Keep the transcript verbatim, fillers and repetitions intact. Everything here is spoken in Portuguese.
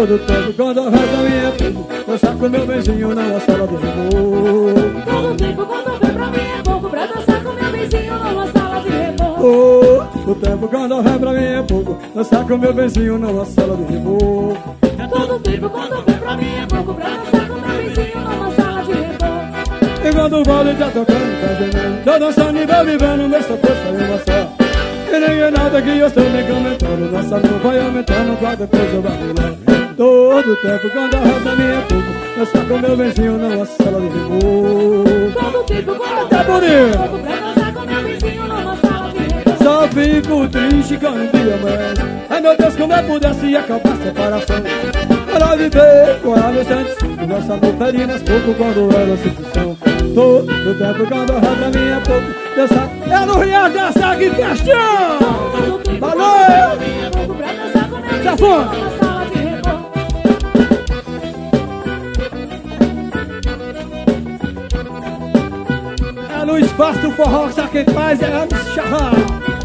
Todo tempo quando eu vai pra mim é pouco dançar com meu vizinho na sala de repouso. Todo tempo quando vem pra mim é pouco pra dançar com meu vizinho numa sala de repouso. Todo tempo quando vai pra mim é pouco dançar com meu vizinho numa sala de repouso. Todo tempo quando vem pra mim é pouco pra dançar com meu vizinho numa sala de repouso. E quando o vale tá tocando, tá gemendo, tô dançando e vai vivendo nessa força e emoção. E ninguém nada que eu estou me comentando, nossa lua vai aumentando com a depois eu barulho. Todo tempo quando a roda minha é pouco dançar com meu vizinho numa sala de repouso. Todo tempo quando Tá bonito. é pouco pra dançar com meu vizinho numa sala de repouso. Só fico triste quando um dia amanhece. Ai meu Deus, como eu pudesse acabar a separação. Para viver com a inocente, nossa amor feria mais pouco quando ela se discussão. Todo tempo quando a roda minha é pouco dançar é no Rio dessa que questão. Todo tempo Valeu! quando vem é pouco pra dançar com meu vizinho Safona! numa sala de repouso. É no espaço do forró, sabe quem faz é a Charrão.